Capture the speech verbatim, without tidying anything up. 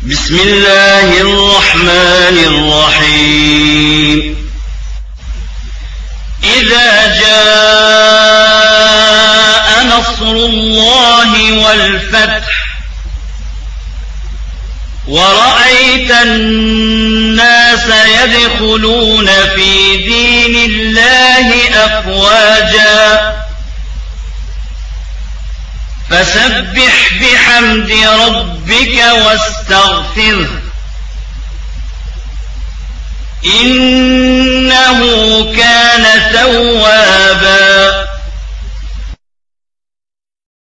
بسم الله الرحمن الرحيم إذا جاء نصر الله والفتح ورأيت الناس يدخلون في دين الله أفواجا فسبح بحمد ربك واستغفره إنه كان توابا